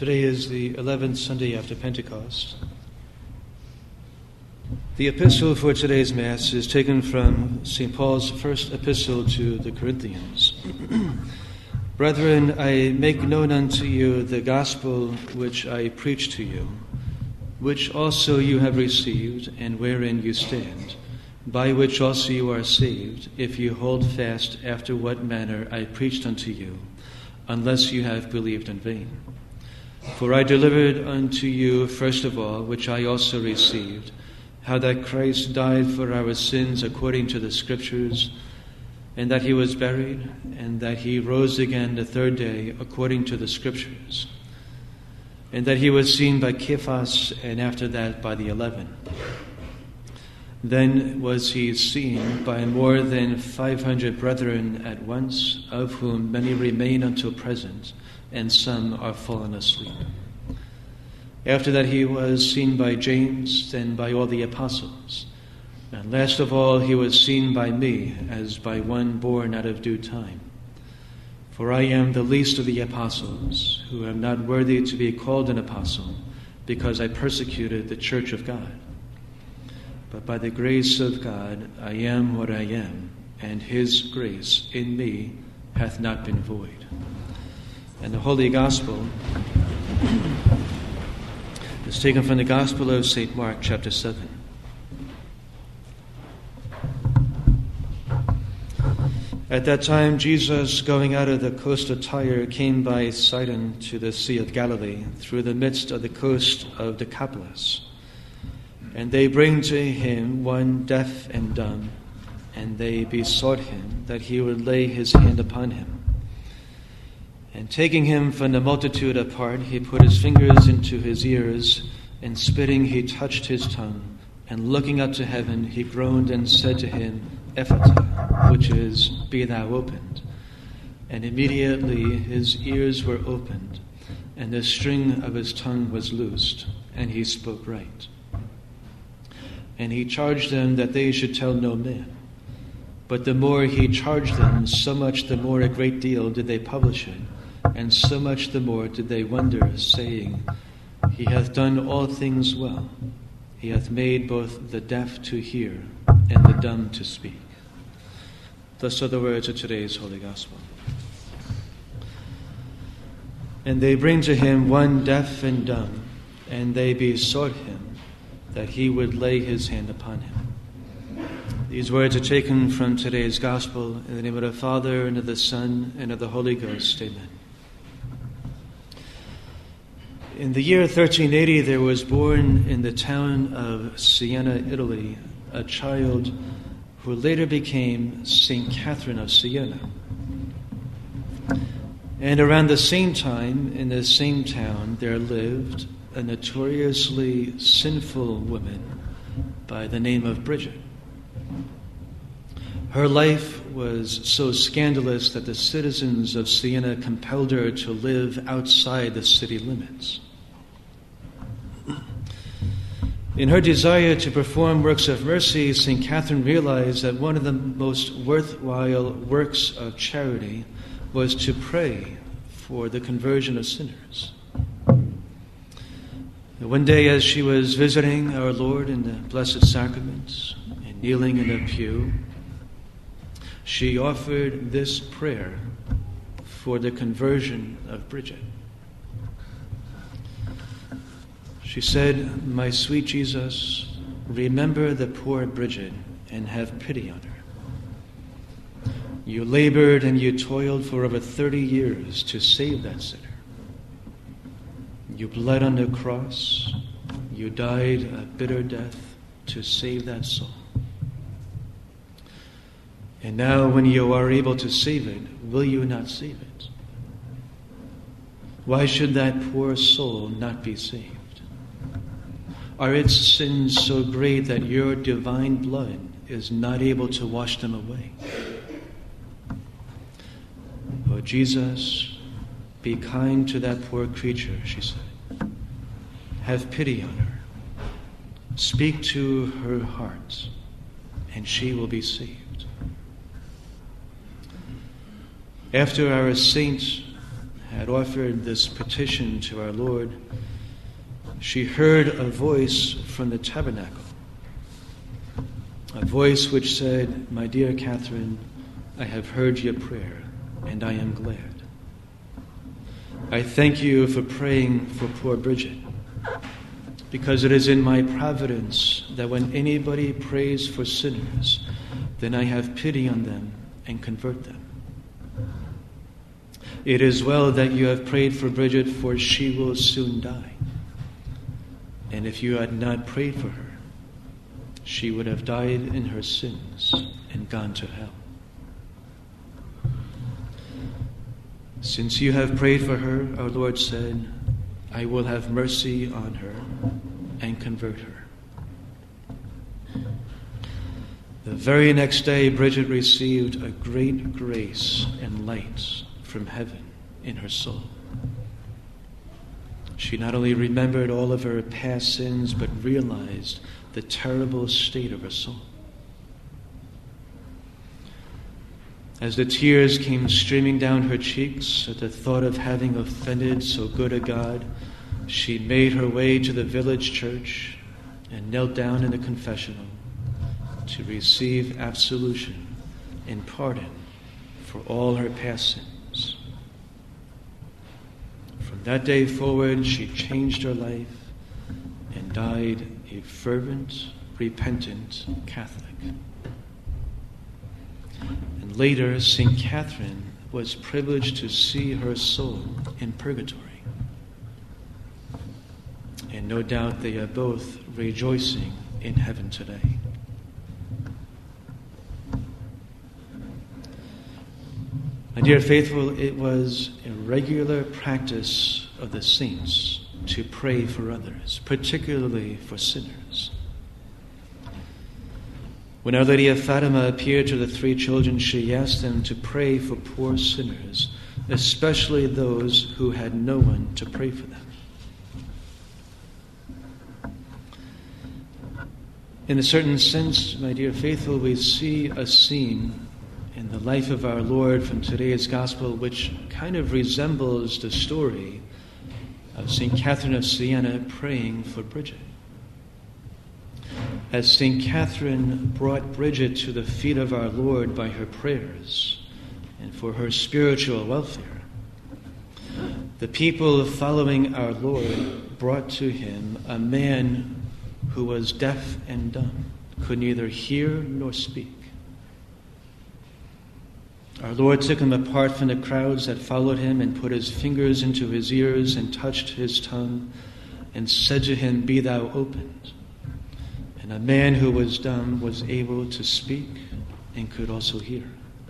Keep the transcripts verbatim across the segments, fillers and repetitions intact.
Today is the eleventh Sunday after Pentecost. The epistle for today's Mass is taken from Saint Paul's first epistle to the Corinthians. Brethren, I make known unto you the gospel which I preached to you, which also you have received, and wherein you stand, by which also you are saved, if you hold fast after what manner I preached unto you, unless you have believed in vain. For I delivered unto you first of all, which I also received, how that Christ died for our sins according to the Scriptures, and that he was buried, and that he rose again the third day according to the Scriptures, and that he was seen by Cephas, and after that by the eleven. Then was he seen by more than five hundred brethren at once, of whom many remain until present, and some are fallen asleep. After that he was seen by James, then by all the apostles. And last of all he was seen by me, as by one born out of due time. For I am the least of the apostles, who am not worthy to be called an apostle, because I persecuted the church of God. But by the grace of God I am what I am, and his grace in me hath not been void. And the Holy Gospel is taken from the Gospel of Saint Mark, chapter seven. At that time, Jesus, going out of the coast of Tyre, came by Sidon to the Sea of Galilee, through the midst of the coast of Decapolis. And they bring to him one deaf and dumb, and they besought him that he would lay his hand upon him. And taking him from the multitude apart, he put his fingers into his ears, and spitting he touched his tongue. And looking up to heaven, he groaned and said to him, Ephphatha, which is, be thou opened. And immediately his ears were opened, and the string of his tongue was loosed, and he spoke right. And he charged them that they should tell no man. But the more he charged them, so much the more a great deal did they publish it, and so much the more did they wonder, saying, He hath done all things well. He hath made both the deaf to hear and the dumb to speak. Thus are the words of today's Holy Gospel. And they bring to him one deaf and dumb, and they besought him that he would lay his hand upon him. These words are taken from today's Gospel. In the name of the Father, and of the Son, and of the Holy Ghost. Amen. In the year thirteen eighty, there was born in the town of Siena, Italy, a child who later became Saint Catherine of Siena. And around the same time, in the same town, there lived a notoriously sinful woman by the name of Bridget. Her life was so scandalous that the citizens of Siena compelled her to live outside the city limits. In her desire to perform works of mercy, Saint Catherine realized that one of the most worthwhile works of charity was to pray for the conversion of sinners. One day, as she was visiting our Lord in the Blessed Sacraments and kneeling in a pew, she offered this prayer for the conversion of Bridget. She said, My sweet Jesus, remember the poor Bridget and have pity on her. You labored and you toiled for over thirty years to save that sinner. You bled on the cross. You died a bitter death to save that soul. And now when you are able to save it, will you not save it? Why should that poor soul not be saved? Are its sins so great that your divine blood is not able to wash them away? Oh, Jesus, be kind to that poor creature, she said. Have pity on her. Speak to her heart, and she will be saved. After our saint had offered this petition to our Lord, she heard a voice from the tabernacle, a voice which said, "My dear Catherine, I have heard your prayer, and I am glad. I thank you for praying for poor Bridget, because it is in my providence that when anybody prays for sinners, then I have pity on them and convert them. It is well that you have prayed for Bridget, for she will soon die. And if you had not prayed for her, she would have died in her sins and gone to hell. Since you have prayed for her," our Lord said, "I will have mercy on her and convert her." The very next day, Bridget received a great grace and light from heaven in her soul. She not only remembered all of her past sins, but realized the terrible state of her soul. As the tears came streaming down her cheeks at the thought of having offended so good a God, she made her way to the village church and knelt down in the confessional to receive absolution and pardon for all her past sins. From that day forward, she changed her life and died a fervent, repentant Catholic. And later, Saint Catherine was privileged to see her soul in purgatory. And no doubt they are both rejoicing in heaven today. My dear faithful, it was a regular practice of the saints to pray for others, particularly for sinners. When Our Lady of Fatima appeared to the three children, she asked them to pray for poor sinners, especially those who had no one to pray for them. In a certain sense, my dear faithful, we see a scene in the life of our Lord from today's gospel which kind of resembles the story of Saint Catherine of Siena praying for Bridget. As Saint Catherine brought Bridget to the feet of our Lord by her prayers and for her spiritual welfare, the people following our Lord brought to him a man who was deaf and dumb, could neither hear nor speak. Our Lord took him apart from the crowds that followed him and put his fingers into his ears and touched his tongue and said to him, "Be thou opened." And a man who was dumb was able to speak and could also hear.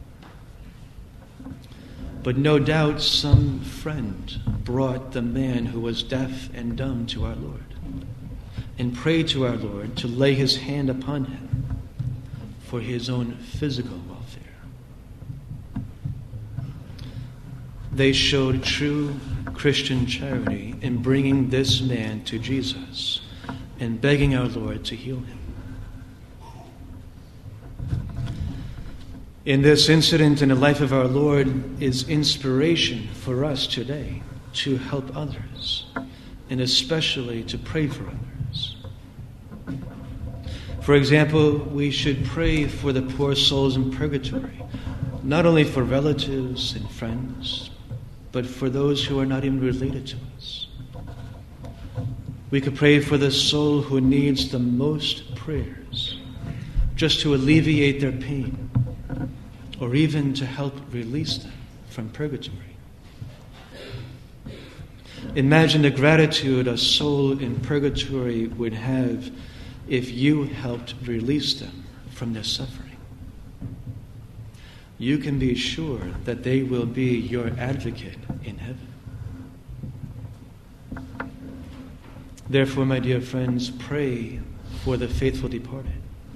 But no doubt some friend brought the man who was deaf and dumb to our Lord and prayed to our Lord to lay his hand upon him for his own physical welfare. They showed true Christian charity in bringing this man to Jesus and begging our Lord to heal him. In this incident in the life of our Lord is inspiration for us today to help others, and especially to pray for others. For example, we should pray for the poor souls in purgatory, not only for relatives and friends, but for those who are not even related to us. We could pray for the soul who needs the most prayers, just to alleviate their pain, or even to help release them from purgatory. Imagine the gratitude a soul in purgatory would have if you helped release them from their suffering. You can be sure that they will be your advocate in heaven. Therefore, my dear friends, pray for the faithful departed.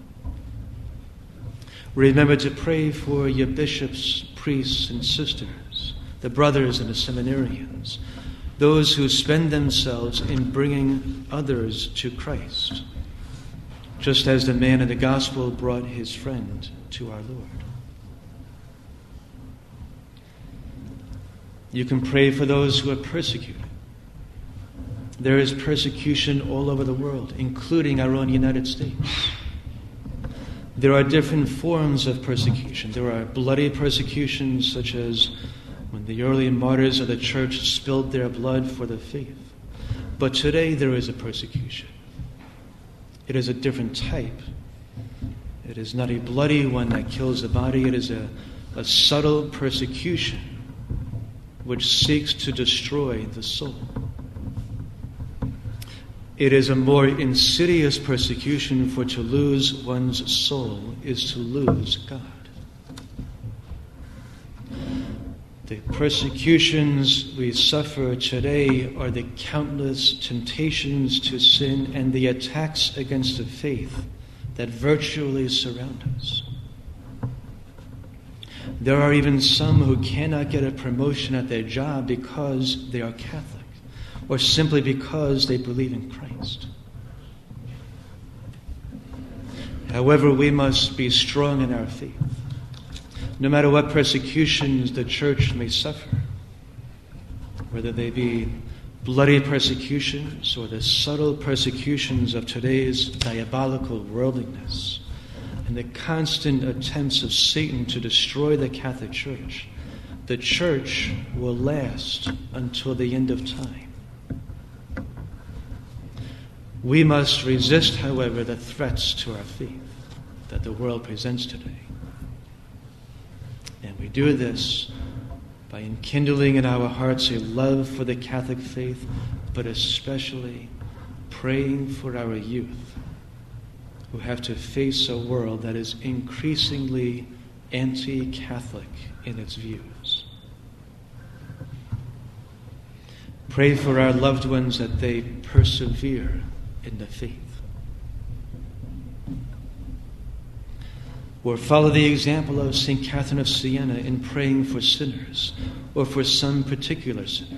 Remember to pray for your bishops, priests, and sisters, the brothers and the seminarians, those who spend themselves in bringing others to Christ, just as the man in the gospel brought his friend to our Lord. You can pray for those who are persecuted. There is persecution all over the world, including our own United States. There are different forms of persecution. There are bloody persecutions, such as when the early martyrs of the church spilled their blood for the faith. But today there is a persecution. It is a different type. It is not a bloody one that kills the body. It is a, a subtle persecution which seeks to destroy the soul. It is a more insidious persecution, for to lose one's soul is to lose God. The persecutions we suffer today are the countless temptations to sin and the attacks against the faith that virtually surround us. There are even some who cannot get a promotion at their job because they are Catholic, or simply because they believe in Christ. However, we must be strong in our faith. No matter what persecutions the church may suffer, whether they be bloody persecutions or the subtle persecutions of today's diabolical worldliness and the constant attempts of Satan to destroy the Catholic Church, the church will last until the end of time. We must resist, however, the threats to our faith that the world presents today. And we do this by enkindling in our hearts a love for the Catholic faith, but especially praying for our youth who have to face a world that is increasingly anti-Catholic in its views. Pray for our loved ones that they persevere in the faith. Or follow the example of Saint Catherine of Siena in praying for sinners, or for some particular sinner.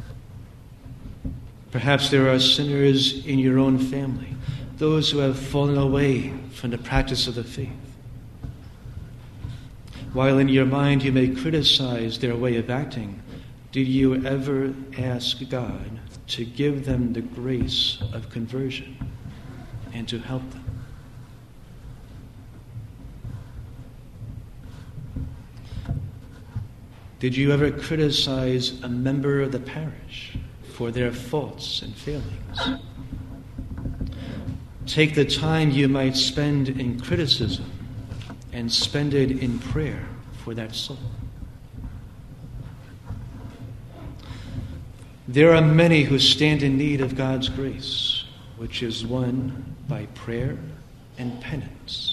Perhaps there are sinners in your own family, those who have fallen away from the practice of the faith. While in your mind you may criticize their way of acting, did you ever ask God to give them the grace of conversion and to help them? Did you ever criticize a member of the parish for their faults and failings? Take the time you might spend in criticism and spend it in prayer for that soul. There are many who stand in need of God's grace, which is won by prayer and penance.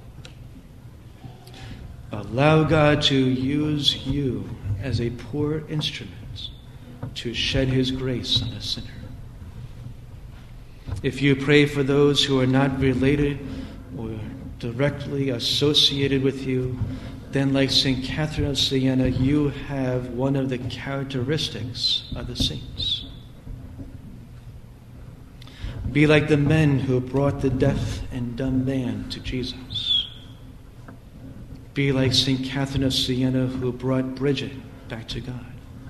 Allow God to use you as a poor instrument to shed His grace on a sinner. If you pray for those who are not related or directly associated with you, then like Saint Catherine of Siena, you have one of the characteristics of the saints. Be like the men who brought the deaf and dumb man to Jesus. Be like Saint Catherine of Siena, who brought Bridget back to God.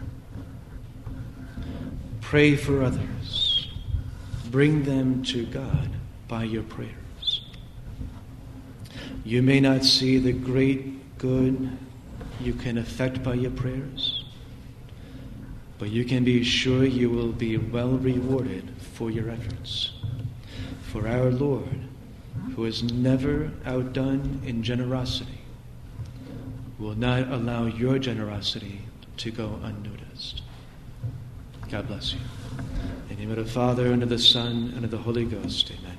Pray for others. Bring them to God by your prayers. You may not see the great good you can effect by your prayers, but you can be sure you will be well rewarded for your efforts. For our Lord, who is never outdone in generosity, will not allow your generosity to go unnoticed. God bless you. In the name of the Father, and of the Son, and of the Holy Ghost, amen.